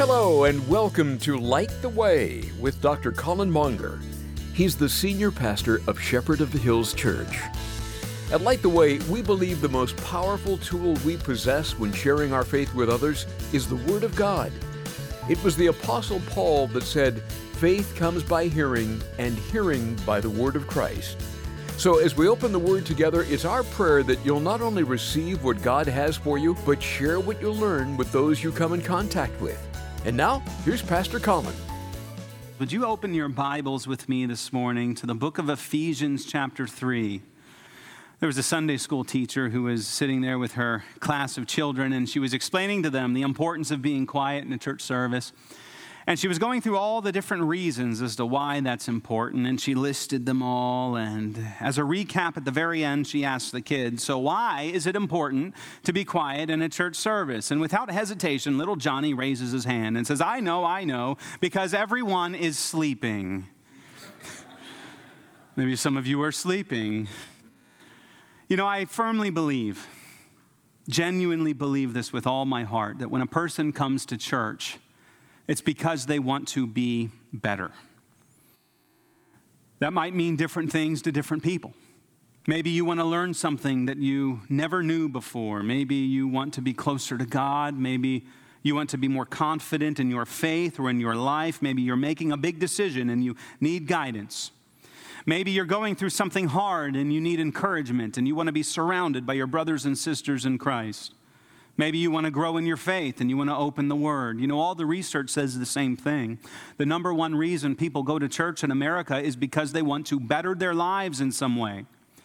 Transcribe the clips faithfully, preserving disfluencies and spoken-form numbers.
Hello and welcome to Light the Way with Doctor Colin Monger. He's the senior pastor of Shepherd of the Hills Church. At Light the Way, we believe the most powerful tool we possess when sharing our faith with others is the Word of God. It was the Apostle Paul that said, "Faith comes by hearing, and hearing by the Word of Christ." So as we open the Word together, it's our prayer that you'll not only receive what God has for you, but share what you learn with those you come in contact with. And now, here's Pastor Colin. Would you open your Bibles with me this morning to the book of Ephesians chapter three? There was a Sunday school teacher who was sitting there with her class of children, and she was explaining to them the importance of being quiet in a church service. And she was going through all the different reasons as to why that's important, and she listed them all. And as a recap at the very end, she asked the kids, "So why is it important to be quiet in a church service?" And without hesitation, little Johnny raises his hand and says, "I know, I know, because everyone is sleeping." Maybe some of you are sleeping. You know, I firmly believe, genuinely believe this with all my heart, that when a person comes to church, it's because they want to be better. That might mean different things to different people. Maybe you want to learn something that you never knew before. Maybe you want to be closer to God. Maybe you want to be more confident in your faith or in your life. Maybe you're making a big decision and you need guidance. Maybe you're going through something hard and you need encouragement and you want to be surrounded by your brothers and sisters in Christ. Maybe you want to grow in your faith and you want to open the Word. You know, all the research says the same thing. The number one reason people go to church in America is because they want to better their lives in some way.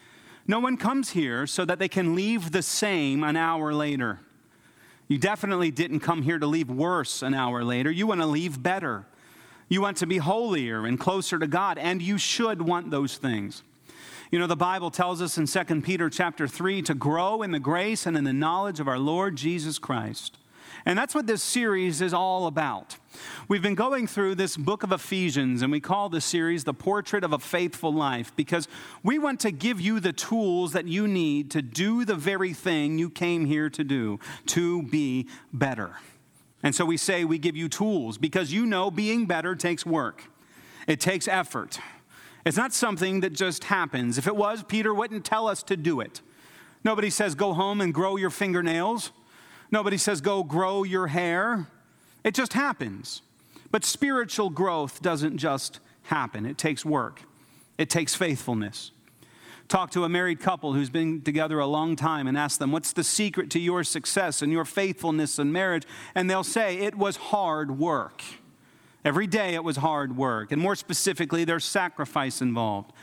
No one comes here so that they can leave the same an hour later. You definitely didn't come here to leave worse an hour later. You want to leave better. You want to be holier and closer to God, and you should want those things. You know, the Bible tells us in Second Peter chapter three to grow in the grace and in the knowledge of our Lord Jesus Christ. And that's what this series is all about. We've been going through this book of Ephesians, and we call the series The Portrait of a Faithful Life, because we want to give you the tools that you need to do the very thing you came here to do, to be better. And so we say we give you tools because you know being better takes work. It takes effort. It's not something that just happens. If it was, Peter wouldn't tell us to do it. Nobody says go home and grow your fingernails. Nobody says go grow your hair. It just happens. But spiritual growth doesn't just happen. It takes work. It takes faithfulness. Talk to a married couple who's been together a long time and ask them, what's the secret to your success and your faithfulness in marriage? And they'll say, it was hard work. Every day it was hard work, and more specifically, there's sacrifice involved.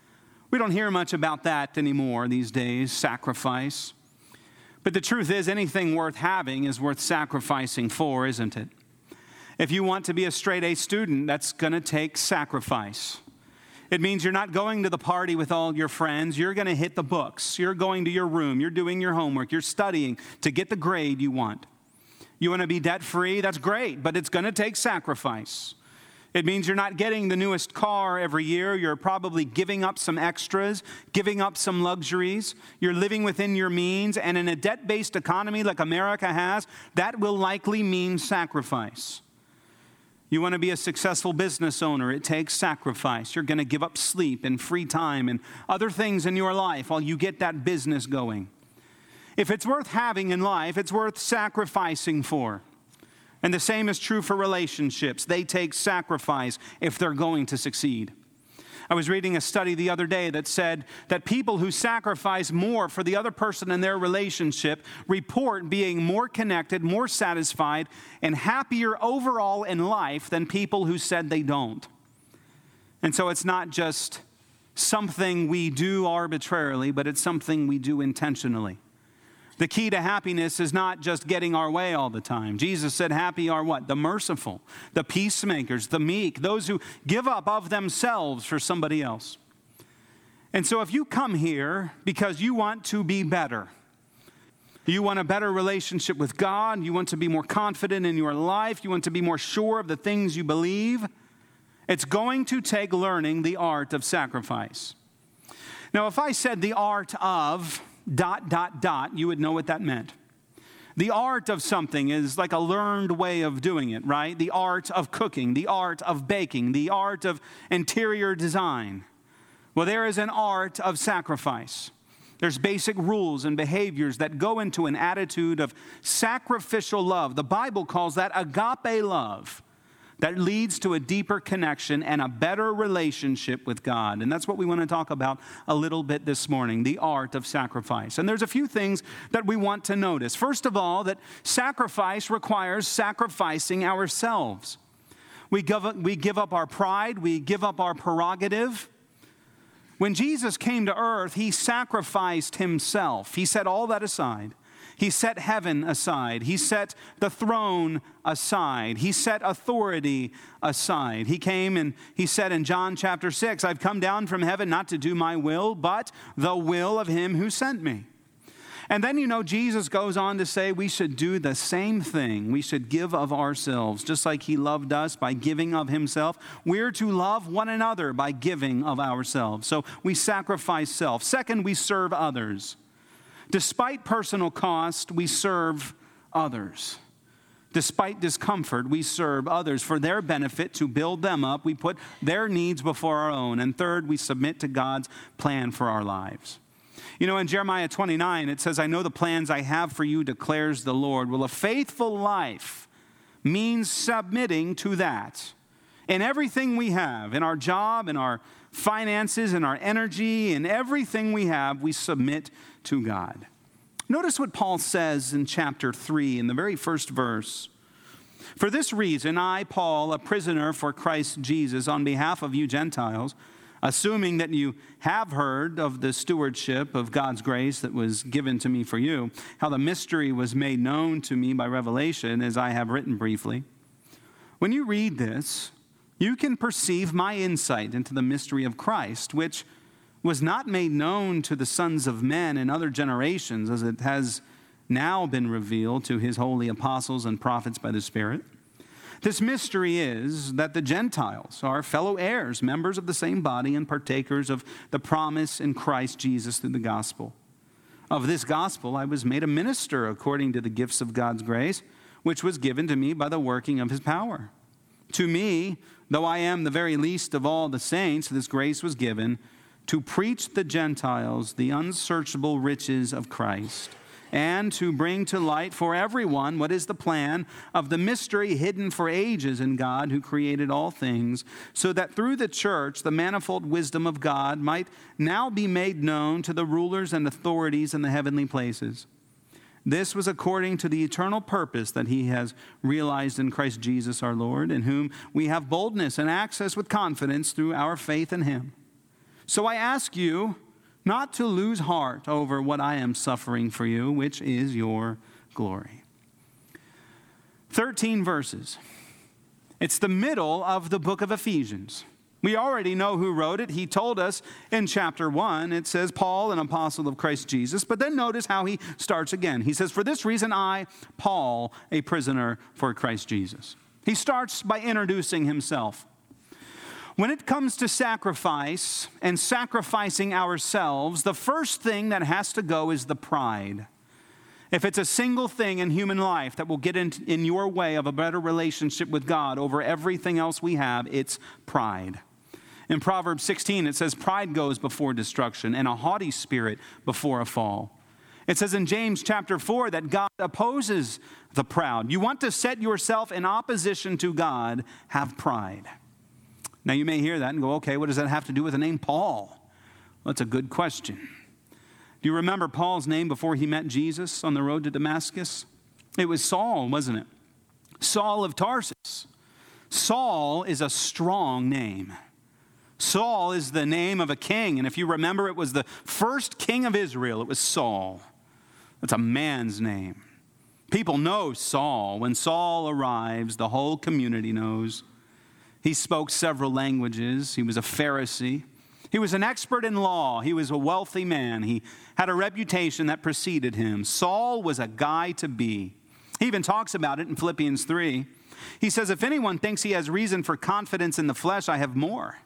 We don't hear much about that anymore these days, sacrifice. But the truth is, anything worth having is worth sacrificing for, isn't it? If you want to be a straight-A student, that's going to take sacrifice. It means you're not going to the party with all your friends. You're going to hit the books. You're going to your room. You're doing your homework. You're studying to get the grade you want. You want to be debt-free? That's great, but it's going to take sacrifice. It means you're not getting the newest car every year. You're probably giving up some extras, giving up some luxuries. You're living within your means, and in a debt-based economy like America has, that will likely mean sacrifice. You want to be a successful business owner? It takes sacrifice. You're going to give up sleep and free time and other things in your life while you get that business going. If it's worth having in life, it's worth sacrificing for. And the same is true for relationships. They take sacrifice if they're going to succeed. I was reading a study the other day that said that people who sacrifice more for the other person in their relationship report being more connected, more satisfied, and happier overall in life than people who said they don't. And so it's not just something we do arbitrarily, but it's something we do intentionally. The key to happiness is not just getting our way all the time. Jesus said, happy are what? The merciful, the peacemakers, the meek, those who give up of themselves for somebody else. And so if you come here because you want to be better, you want a better relationship with God, you want to be more confident in your life, you want to be more sure of the things you believe, it's going to take learning the art of sacrifice. Now, if I said the art of dot, dot, dot, you would know what that meant. The art of something is like a learned way of doing it, right? The art of cooking, the art of baking, the art of interior design. Well, there is an art of sacrifice. There's basic rules and behaviors that go into an attitude of sacrificial love. The Bible calls that agape love, that leads to a deeper connection and a better relationship with God. And that's what we want to talk about a little bit this morning, the art of sacrifice. And there's a few things that we want to notice. First of all, that sacrifice requires sacrificing ourselves. We give up, we give up our pride, we give up our prerogative. When Jesus came to earth, he sacrificed himself. He set all that aside. He set heaven aside. He set the throne aside. He set authority aside. He came and he said in John chapter six, I've come down from heaven not to do my will, but the will of him who sent me. And then, you know, Jesus goes on to say we should do the same thing. We should give of ourselves, just like he loved us by giving of himself. We're to love one another by giving of ourselves. So we sacrifice self. Second, we serve others. Despite personal cost, we serve others. Despite discomfort, we serve others for their benefit, to build them up. We put their needs before our own. And third, we submit to God's plan for our lives. You know, in Jeremiah twenty-nine, it says, I know the plans I have for you, declares the Lord. Well, a faithful life means submitting to that. In everything we have, in our job, in our finances, in our energy, in everything we have, we submit to God. Notice what Paul says in chapter three, in the very first verse. For this reason, I, Paul, a prisoner for Christ Jesus, on behalf of you Gentiles, assuming that you have heard of the stewardship of God's grace that was given to me for you, how the mystery was made known to me by revelation, as I have written briefly. When you read this, you can perceive my insight into the mystery of Christ, which was not made known to the sons of men in other generations, as it has now been revealed to his holy apostles and prophets by the Spirit. This mystery is that the Gentiles are fellow heirs, members of the same body, and partakers of the promise in Christ Jesus through the gospel. Of this gospel I was made a minister according to the gifts of God's grace, which was given to me by the working of his power. To me, though I am the very least of all the saints, this grace was given to preach the Gentiles the unsearchable riches of Christ, and to bring to light for everyone what is the plan of the mystery hidden for ages in God who created all things, so that through the church the manifold wisdom of God might now be made known to the rulers and authorities in the heavenly places. This was according to the eternal purpose that he has realized in Christ Jesus our Lord, in whom we have boldness and access with confidence through our faith in him. So I ask you not to lose heart over what I am suffering for you, which is your glory. Thirteen verses. It's the middle of the book of Ephesians. We already know who wrote it. He told us in chapter one, it says, Paul, an apostle of Christ Jesus. But then notice how he starts again. He says, for this reason I, Paul, a prisoner for Christ Jesus. He starts by introducing himself. When it comes to sacrifice and sacrificing ourselves, the first thing that has to go is the pride. If it's a single thing in human life that will get in, in your way of a better relationship with God over everything else we have, it's pride. In Proverbs sixteen, it says, pride goes before destruction, and a haughty spirit before a fall. It says in James chapter four that God opposes the proud. You want to set yourself in opposition to God, have pride. Now, you may hear that and go, okay, what does that have to do with the name Paul? Well, that's a good question. Do you remember Paul's name before he met Jesus on the road to Damascus? It was Saul, wasn't it? Saul of Tarsus. Saul is a strong name. Saul is the name of a king. And if you remember, it was the first king of Israel. It was Saul. That's a man's name. People know Saul. When Saul arrives, the whole community knows. He spoke several languages. He was a Pharisee. He was an expert in law. He was a wealthy man. He had a reputation that preceded him. Saul was a guy to be. He even talks about it in Philippians three. He says, if anyone thinks he has reason for confidence in the flesh, I have more.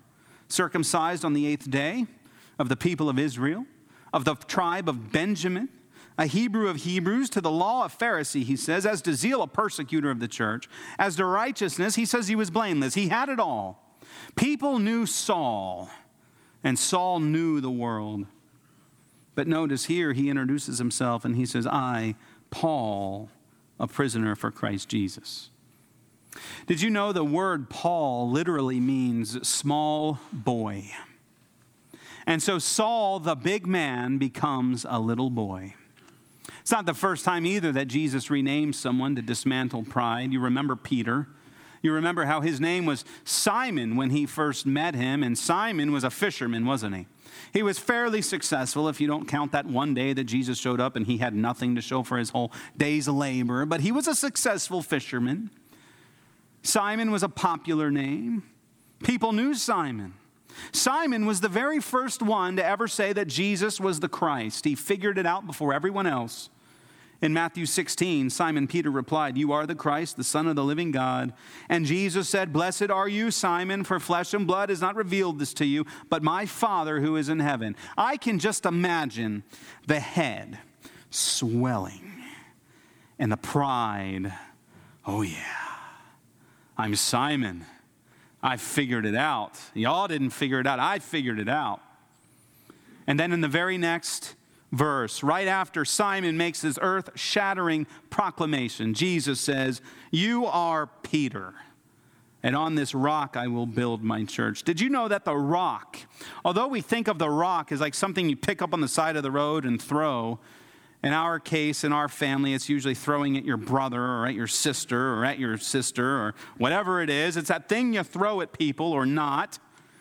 Circumcised on the eighth day, of the people of Israel, of the tribe of Benjamin, a Hebrew of Hebrews, to the law a Pharisee, he says, as to zeal a persecutor of the church, as to righteousness, he says he was blameless. He had it all. People knew Saul, and Saul knew the world. But notice here he introduces himself and he says, I, Paul, a prisoner for Christ Jesus. Did you know the word Paul literally means small boy? And so Saul, the big man, becomes a little boy. It's not the first time either that Jesus renames someone to dismantle pride. You remember Peter. You remember how his name was Simon when he first met him, and Simon was a fisherman, wasn't he? He was fairly successful if you don't count that one day that Jesus showed up and he had nothing to show for his whole day's labor, but he was a successful fisherman. Simon was a popular name. People knew Simon. Simon was the very first one to ever say that Jesus was the Christ. He figured it out before everyone else. In Matthew sixteen, Simon Peter replied, you are the Christ, the Son of the living God. And Jesus said, blessed are you, Simon, for flesh and blood has not revealed this to you, but my Father who is in heaven. I can just imagine the head swelling and the pride. Oh yeah, I'm Simon. I figured it out. Y'all didn't figure it out. I figured it out. And then in the very next verse, right after Simon makes his earth-shattering proclamation, Jesus says, you are Peter, and on this rock I will build my church. Did you know that the rock, although we think of the rock as like something you pick up on the side of the road and throw, in our case, in our family, it's usually throwing at your brother or at your sister or at your sister or whatever it is. It's that thing you throw at people or not.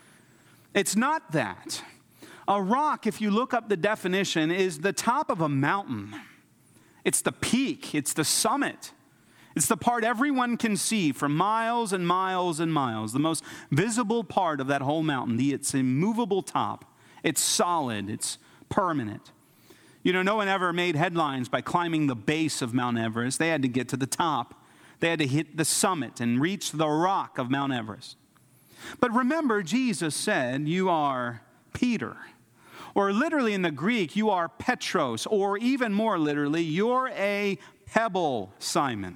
It's not that. A rock, if you look up the definition, is the top of a mountain. It's the peak. It's the summit. It's the part everyone can see for miles and miles and miles. The most visible part of that whole mountain. The, its immovable top. It's solid. It's permanent. You know, no one ever made headlines by climbing the base of Mount Everest. They had to get to the top. They had to hit the summit and reach the rock of Mount Everest. But remember, Jesus said, you are Peter. Or literally in the Greek, you are Petros. Or even more literally, you're a pebble, Simon.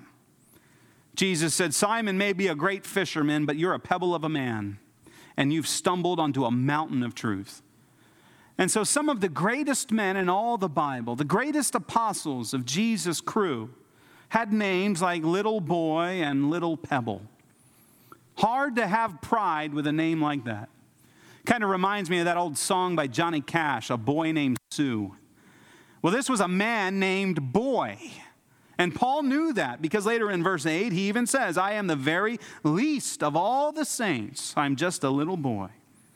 Jesus said, Simon may be a great fisherman, but you're a pebble of a man. And you've stumbled onto a mountain of truth. And so some of the greatest men in all the Bible, the greatest apostles of Jesus' crew, had names like Little Boy and Little Pebble. Hard to have pride with a name like that. Kind of reminds me of that old song by Johnny Cash, A Boy Named Sue. Well, this was a man named Boy. And Paul knew that because later in verse eight, he even says, I am the very least of all the saints. I'm just a little boy.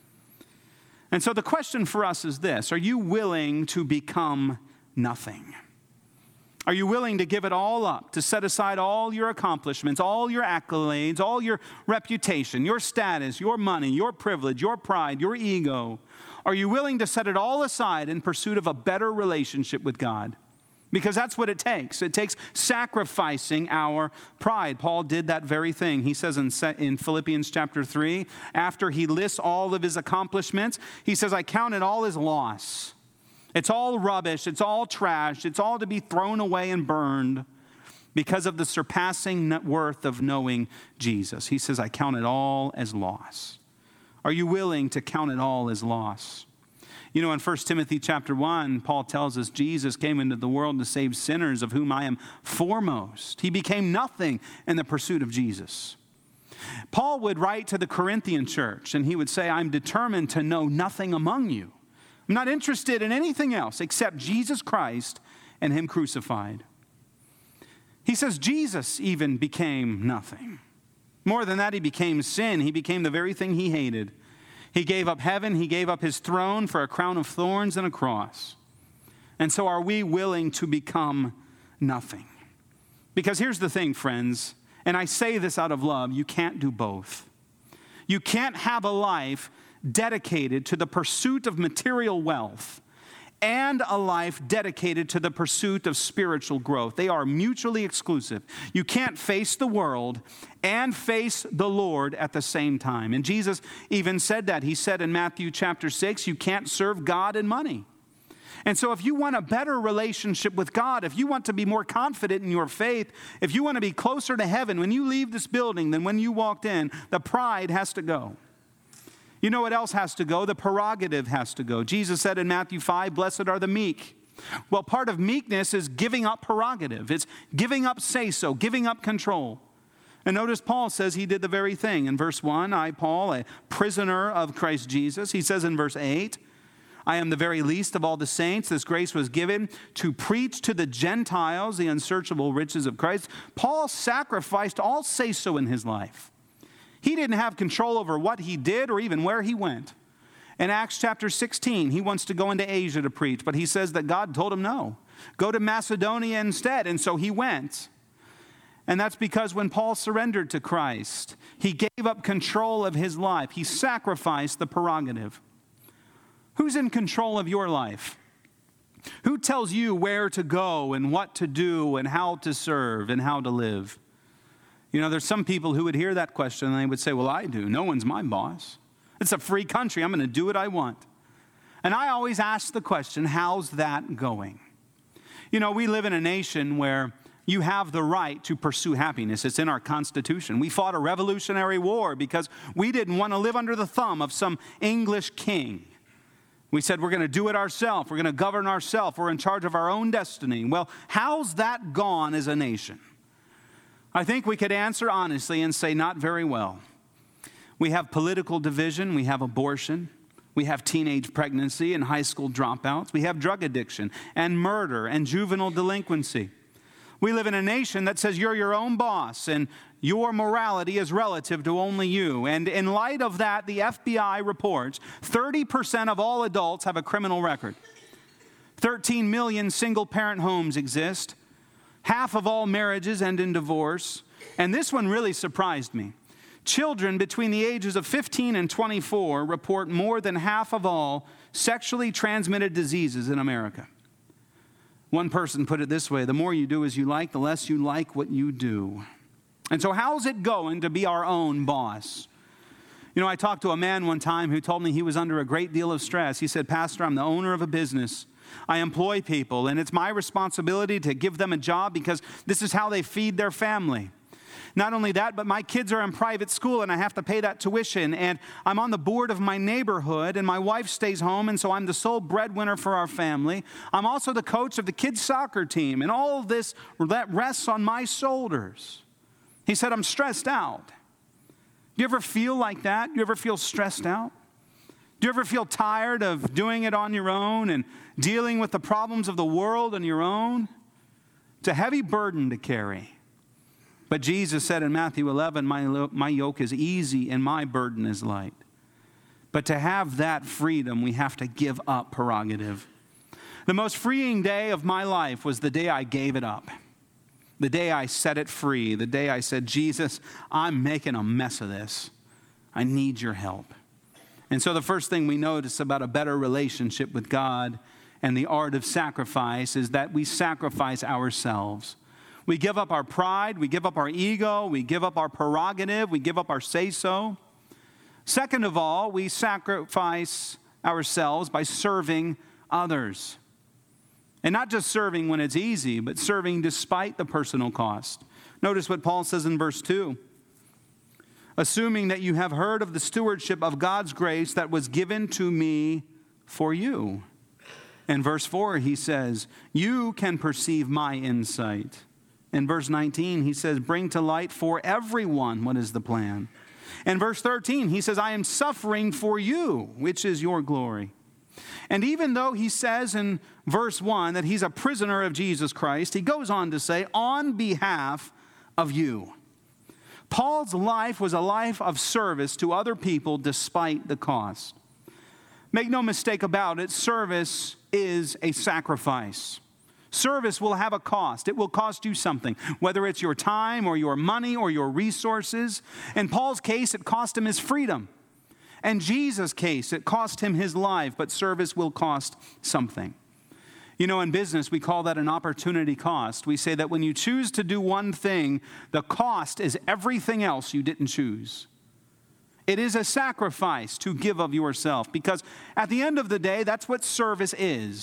And so the question for us is this: are you willing to become nothing? Are you willing to give it all up, to set aside all your accomplishments, all your accolades, all your reputation, your status, your money, your privilege, your pride, your ego? Are you willing to set it all aside in pursuit of a better relationship with God? Because that's what it takes. It takes sacrificing our pride. Paul did that very thing. He says in, in Philippians chapter three, after he lists all of his accomplishments, he says, I count it all as loss. It's all rubbish. It's all trash. It's all to be thrown away and burned because of the surpassing worth of knowing Jesus. He says, I count it all as loss. Are you willing to count it all as loss? You know, in First Timothy chapter one, Paul tells us Jesus came into the world to save sinners, of whom I am foremost. He became nothing in the pursuit of Jesus. Paul would write to the Corinthian church, and he would say, I'm determined to know nothing among you. I'm not interested in anything else except Jesus Christ and him crucified. He says Jesus even became nothing. More than that, he became sin. He became the very thing he hated. He gave up heaven. He gave up his throne for a crown of thorns and a cross. And so are we willing to become nothing? Because here's the thing, friends, and I say this out of love, you can't do both. You can't have a life dedicated to the pursuit of material wealth and a life dedicated to the pursuit of spiritual growth. They are mutually exclusive. You can't face the world and face the Lord at the same time. And Jesus even said that. He said in Matthew chapter six, you can't serve God and money. And so if you want a better relationship with God, if you want to be more confident in your faith, if you want to be closer to heaven when you leave this building than when you walked in, the pride has to go. You know what else has to go? The prerogative has to go. Jesus said in Matthew five, blessed are the meek. Well, part of meekness is giving up prerogative. It's giving up say-so, giving up control. And notice Paul says he did the very thing. In verse one, I, Paul, a prisoner of Christ Jesus. He says in verse eight, I am the very least of all the saints. This grace was given to preach to the Gentiles the unsearchable riches of Christ. Paul sacrificed all say-so in his life. He didn't have control over what he did or even where he went. In Acts chapter sixteen, he wants to go into Asia to preach, but he says that God told him no. Go to Macedonia instead, and so he went. And that's because when Paul surrendered to Christ, he gave up control of his life. He sacrificed the prerogative. Who's in control of your life? Who tells you where to go and what to do and how to serve and how to live? You know, there's some people who would hear that question and they would say, well, I do. No one's my boss. It's a free country. I'm going to do what I want. And I always ask the question, how's that going? You know, we live in a nation where you have the right to pursue happiness. It's in our Constitution. We fought a Revolutionary War because we didn't want to live under the thumb of some English king. We said we're going to do it ourselves. We're going to govern ourselves. We're in charge of our own destiny. Well, how's that gone as a nation? I think we could answer honestly and say not very well. We have political division, we have abortion, we have teenage pregnancy and high school dropouts, we have drug addiction and murder and juvenile delinquency. We live in a nation that says you're your own boss and your morality is relative to only you. And in light of that, the F B I reports thirty percent of all adults have a criminal record. thirteen million single-parent homes exist. Half of all marriages end in divorce. And this one really surprised me. Children between the ages of fifteen and twenty-four report more than half of all sexually transmitted diseases in America. One person put it this way, the more you do as you like, the less you like what you do. And so how's it going to be our own boss? You know, I talked to a man one time who told me he was under a great deal of stress. He said, Pastor, I'm the owner of a business. I employ people, and it's my responsibility to give them a job because this is how they feed their family. Not only that, but my kids are in private school and I have to pay that tuition. And I'm on the board of my neighborhood and my wife stays home and so I'm the sole breadwinner for our family. I'm also the coach of the kids' soccer team and all of this that rests on my shoulders. He said, I'm stressed out. Do you ever feel like that? Do you ever feel stressed out? Do you ever feel tired of doing it on your own and dealing with the problems of the world on your own? It's a heavy burden to carry. But Jesus said in Matthew eleven, my, my yoke is easy and my burden is light. But to have that freedom, we have to give up prerogative. The most freeing day of my life was the day I gave it up. The day I set it free. The day I said, Jesus, I'm making a mess of this. I need your help. And so the first thing we notice about a better relationship with God and the art of sacrifice is that we sacrifice ourselves. We give up our pride, we give up our ego, we give up our prerogative, we give up our say-so. Second of all, we sacrifice ourselves by serving others. And not just serving when it's easy, but serving despite the personal cost. Notice what Paul says in verse two. Assuming that you have heard of the stewardship of God's grace that was given to me for you. In verse four, he says, you can perceive my insight. In verse nineteen, he says, bring to light for everyone what is the plan. In verse thirteen, he says, I am suffering for you, which is your glory. And even though he says in verse one that he's a prisoner of Jesus Christ, he goes on to say, on behalf of you. Paul's life was a life of service to other people despite the cost. Make no mistake about it, service is a sacrifice. Service will have a cost. It will cost you something, whether it's your time or your money or your resources. In Paul's case, it cost him his freedom. In Jesus' case, it cost him his life, but service will cost something. You know, in business, we call that an opportunity cost. We say that when you choose to do one thing, the cost is everything else you didn't choose. It is a sacrifice to give of yourself because at the end of the day, that's what service is.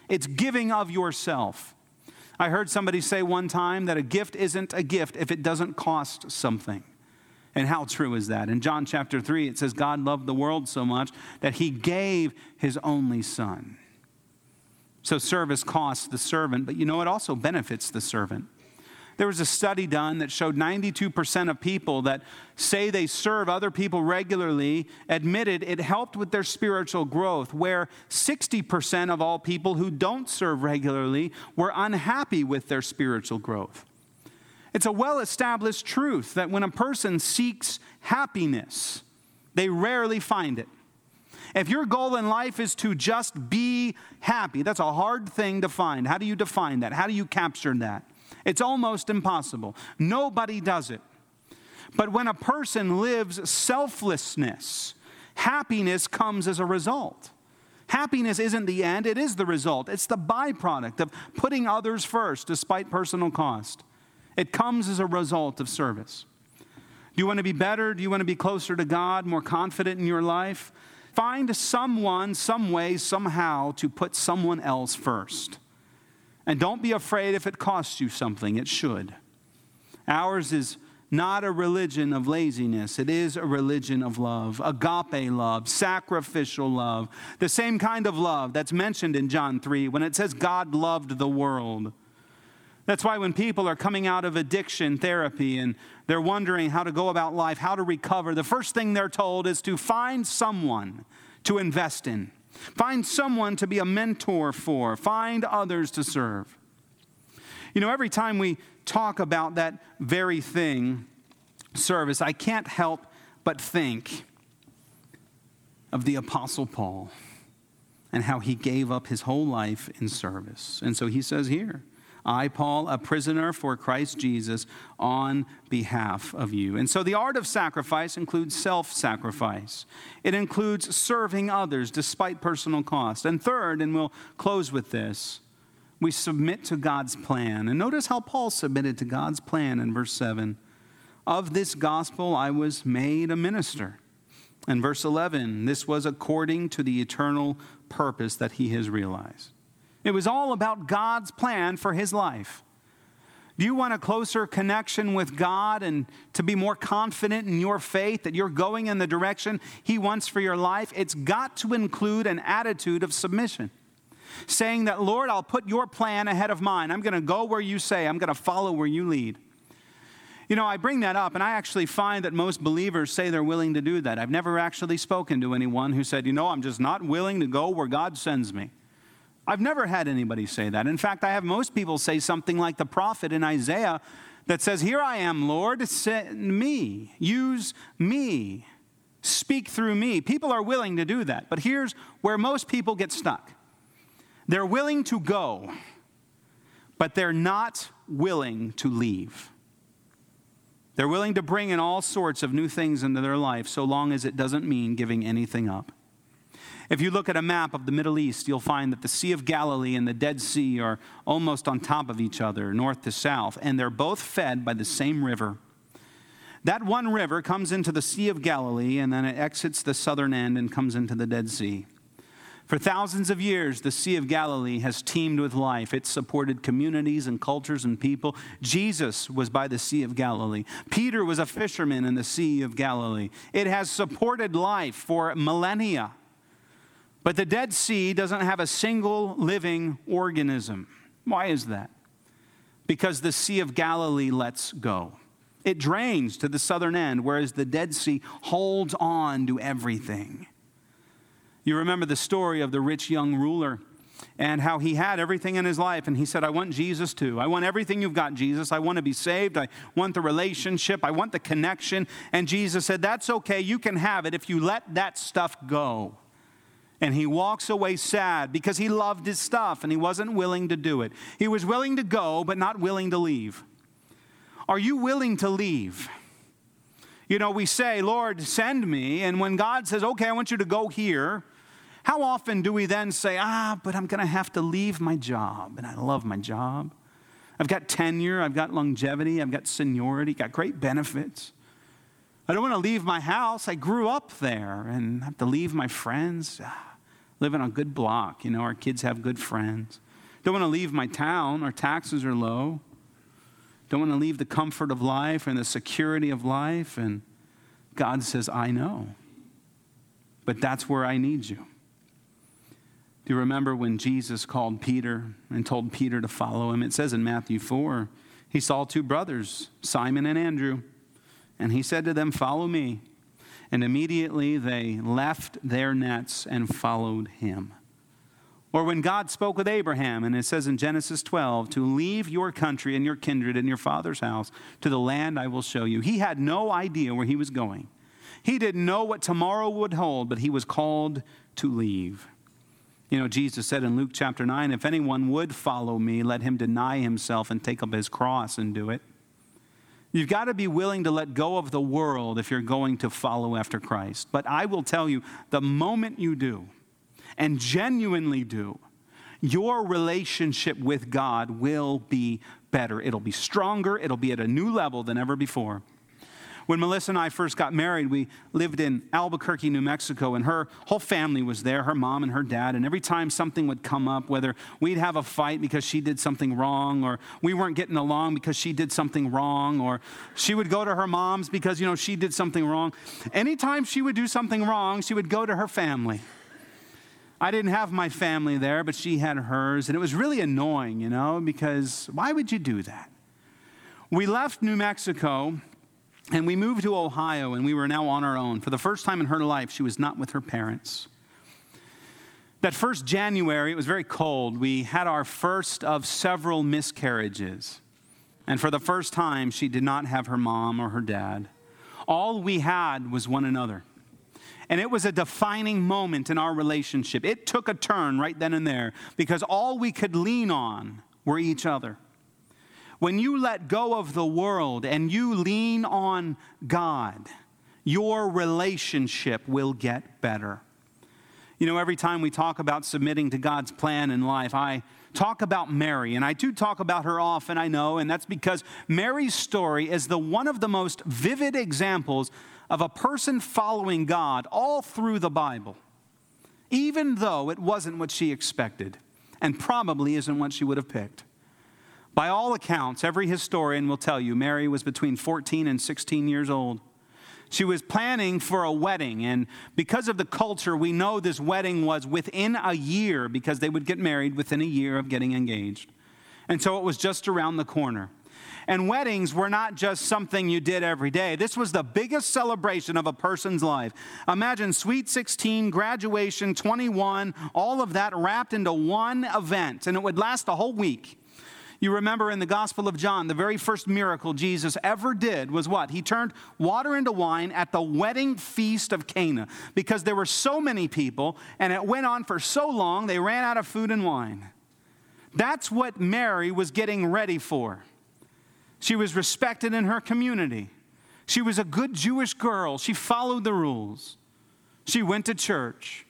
It's giving of yourself. I heard somebody say one time that a gift isn't a gift if it doesn't cost something. And how true is that? In John chapter three, it says, God loved the world so much that he gave his only son. So service costs the servant, but you know, it also benefits the servant. There was a study done that showed ninety-two percent of people that say they serve other people regularly admitted it helped with their spiritual growth, where sixty percent of all people who don't serve regularly were unhappy with their spiritual growth. It's a well-established truth that when a person seeks happiness, they rarely find it. If your goal in life is to just be happy, that's a hard thing to find. How do you define that? How do you capture that? It's almost impossible. Nobody does it. But when a person lives selflessness, happiness comes as a result. Happiness isn't the end, it is the result. It's the byproduct of putting others first despite personal cost. It comes as a result of service. Do you want to be better? Do you want to be closer to God, more confident in your life? Find someone, some way, somehow to put someone else first. And don't be afraid if it costs you something. It should. Ours is not a religion of laziness. It is a religion of love, agape love, sacrificial love, the same kind of love that's mentioned in John three when it says God loved the world. That's why when people are coming out of addiction therapy and they're wondering how to go about life, how to recover, the first thing they're told is to find someone to invest in. Find someone to be a mentor for. Find others to serve. You know, every time we talk about that very thing, service, I can't help but think of the Apostle Paul and how he gave up his whole life in service. And so he says here, I, Paul, a prisoner for Christ Jesus on behalf of you. And so the art of sacrifice includes self-sacrifice. It includes serving others despite personal cost. And third, and we'll close with this, we submit to God's plan. And notice how Paul submitted to God's plan in verse seven. Of this gospel I was made a minister. And verse eleven, this was according to the eternal purpose that he has realized. It was all about God's plan for his life. Do you want a closer connection with God and to be more confident in your faith that you're going in the direction he wants for your life? It's got to include an attitude of submission. Saying that, Lord, I'll put your plan ahead of mine. I'm going to go where you say. I'm going to follow where you lead. You know, I bring that up, and I actually find that most believers say they're willing to do that. I've never actually spoken to anyone who said, you know, I'm just not willing to go where God sends me. I've never had anybody say that. In fact, I have most people say something like the prophet in Isaiah that says, here I am, Lord, send me, use me, speak through me. People are willing to do that. But here's where most people get stuck. They're willing to go, but they're not willing to leave. They're willing to bring in all sorts of new things into their life so long as it doesn't mean giving anything up. If you look at a map of the Middle East, you'll find that the Sea of Galilee and the Dead Sea are almost on top of each other, north to south, and they're both fed by the same river. That one river comes into the Sea of Galilee, and then it exits the southern end and comes into the Dead Sea. For thousands of years, the Sea of Galilee has teemed with life. It's supported communities and cultures and people. Jesus was by the Sea of Galilee. Peter was a fisherman in the Sea of Galilee. It has supported life for millennia. But the Dead Sea doesn't have a single living organism. Why is that? Because the Sea of Galilee lets go. It drains to the southern end, whereas the Dead Sea holds on to everything. You remember the story of the rich young ruler and how he had everything in his life, and he said, I want Jesus too. I want everything you've got, Jesus. I want to be saved. I want the relationship. I want the connection. And Jesus said, that's okay. You can have it if you let that stuff go. And he walks away sad because he loved his stuff and he wasn't willing to do it. He was willing to go, but not willing to leave. Are you willing to leave? You know, we say, Lord, send me. And when God says, okay, I want you to go here, how often do we then say, ah, but I'm going to have to leave my job. And I love my job. I've got tenure. I've got longevity. I've got seniority. Got great benefits. I don't want to leave my house. I grew up there and have to leave my friends. live in a good block. You know, our kids have good friends. Don't want to leave my town. Our taxes are low. Don't want to leave the comfort of life and the security of life. And God says, I know. But that's where I need you. Do you remember when Jesus called Peter and told Peter to follow him? It says in Matthew four, he saw two brothers, Simon and Andrew. And he said to them, follow me. And immediately they left their nets and followed him. Or when God spoke with Abraham, and it says in Genesis twelve, to leave your country and your kindred and your father's house to the land I will show you. He had no idea where he was going. He didn't know what tomorrow would hold, but he was called to leave. You know, Jesus said in Luke chapter nine, if anyone would follow me, let him deny himself and take up his cross and do it. You've got to be willing to let go of the world if you're going to follow after Christ. But I will tell you, the moment you do, and genuinely do, your relationship with God will be better. It'll be stronger. It'll be at a new level than ever before. When Melissa and I first got married, we lived in Albuquerque, New Mexico, and her whole family was there, her mom and her dad. And every time something would come up, whether we'd have a fight because she did something wrong, or we weren't getting along because she did something wrong, or she would go to her mom's because, you know, she did something wrong. Anytime she would do something wrong, she would go to her family. I didn't have my family there, but she had hers. And it was really annoying, you know, because why would you do that? We left New Mexico and we moved to Ohio, and we were now on our own. For the first time in her life, she was not with her parents. That first January, it was very cold. We had our first of several miscarriages. And for the first time, she did not have her mom or her dad. All we had was one another. And it was a defining moment in our relationship. It took a turn right then and there because all we could lean on were each other. When you let go of the world and you lean on God, your relationship will get better. You know, every time we talk about submitting to God's plan in life, I talk about Mary, and I do talk about her often, I know, and that's because Mary's story is the one of the most vivid examples of a person following God all through the Bible, even though it wasn't what she expected and probably isn't what she would have picked. By all accounts, every historian will tell you Mary was between fourteen and sixteen years old. She was planning for a wedding, and because of the culture, we know this wedding was within a year because they would get married within a year of getting engaged. And so it was just around the corner. And weddings were not just something you did every day. This was the biggest celebration of a person's life. Imagine sweet sixteen, graduation, twenty-one, all of that wrapped into one event, and it would last a whole week. You remember in the Gospel of John, the very first miracle Jesus ever did was what? He turned water into wine at the wedding feast of Cana because there were so many people and it went on for so long they ran out of food and wine. That's what Mary was getting ready for. She was respected in her community. She was a good Jewish girl. She followed the rules. She went to church.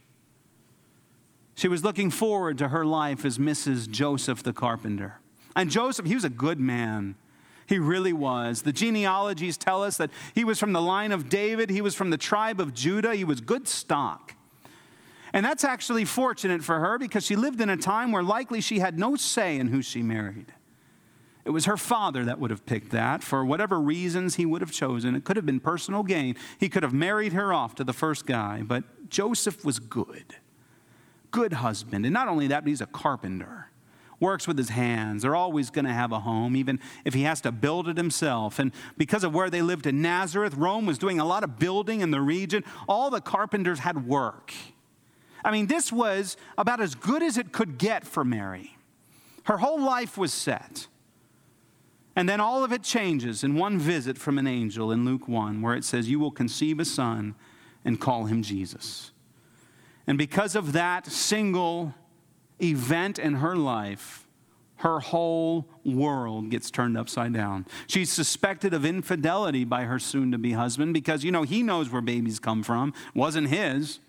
She was looking forward to her life as Missus Joseph the carpenter. And Joseph, he was a good man. He really was. The genealogies tell us that he was from the line of David. He was from the tribe of Judah. He was good stock. And that's actually fortunate for her because she lived in a time where likely she had no say in who she married. It was her father that would have picked that for whatever reasons he would have chosen. It could have been personal gain. He could have married her off to the first guy. But Joseph was good. Good husband. And not only that, but he's a carpenter. Works with his hands. They're always going to have a home, even if he has to build it himself. And because of where they lived in Nazareth, Rome was doing a lot of building in the region. All the carpenters had work. I mean, this was about as good as it could get for Mary. Her whole life was set. And then all of it changes in one visit from an angel in Luke one, where it says, you will conceive a son and call him Jesus. And because of that single event in her life, her whole world gets turned upside down. She's suspected of infidelity by her soon-to-be husband because, you know, he knows where babies come from. It wasn't his.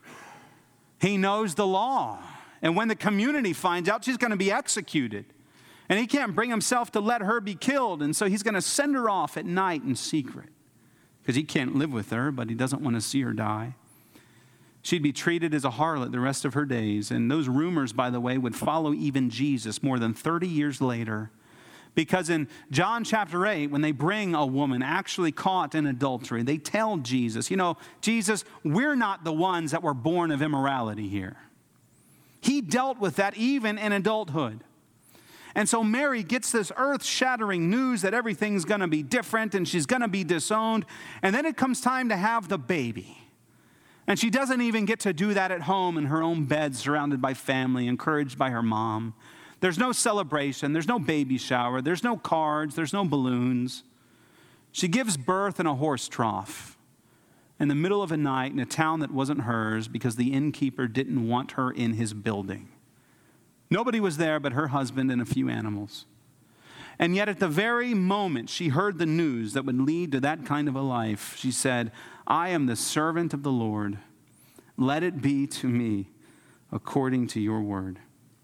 He knows the law. And when the community finds out, she's going to be executed. And he can't bring himself to let her be killed. And so he's going to send her off at night in secret because he can't live with her, but he doesn't want to see her die. She'd be treated as a harlot the rest of her days. And those rumors, by the way, would follow even Jesus more than thirty years later. Because in John chapter eight, when they bring a woman actually caught in adultery, they tell Jesus, you know, Jesus, we're not the ones that were born of immorality here. He dealt with that even in adulthood. And so Mary gets this earth-shattering news that everything's going to be different and she's going to be disowned. And then it comes time to have the baby. And she doesn't even get to do that at home in her own bed, surrounded by family, encouraged by her mom. There's no celebration. There's no baby shower. There's no cards. There's no balloons. She gives birth in a horse trough in the middle of a night in a town that wasn't hers because the innkeeper didn't want her in his building. Nobody was there but her husband and a few animals. And yet at the very moment she heard the news that would lead to that kind of a life, she said, I am the servant of the Lord. Let it be to me according to your word.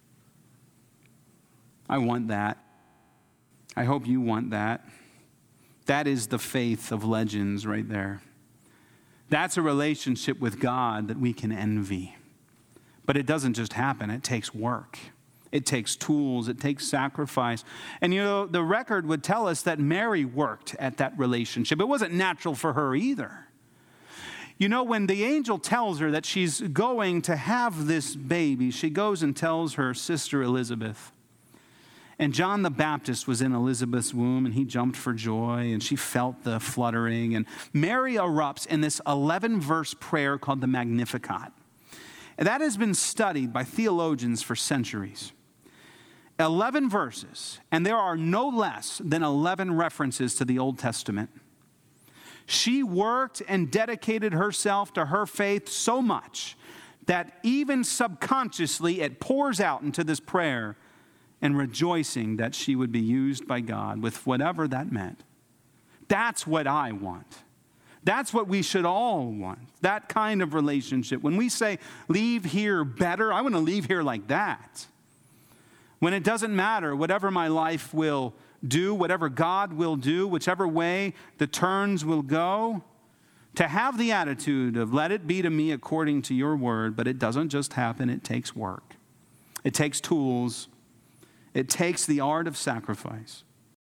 I want that. I hope you want that. That is the faith of legends right there. That's a relationship with God that we can envy. But it doesn't just happen. It takes work. It takes tools. It takes sacrifice. And you know, the record would tell us that Mary worked at that relationship. It wasn't natural for her either. You know, when the angel tells her that she's going to have this baby, she goes and tells her sister Elizabeth. And John the Baptist was in Elizabeth's womb, and he jumped for joy, and she felt the fluttering. And Mary erupts in this eleven-verse prayer called the Magnificat. And that has been studied by theologians for centuries. eleven verses, and there are no less than eleven references to the Old Testament. She worked and dedicated herself to her faith so much that even subconsciously it pours out into this prayer and rejoicing that she would be used by God with whatever that meant. That's what I want. That's what we should all want, that kind of relationship. When we say, leave here better, I want to leave here like that. When it doesn't matter, whatever my life will do, whatever God will do, whichever way the turns will go, to have the attitude of let it be to me according to your word, but it doesn't just happen, it takes work. It takes tools. It takes the art of sacrifice.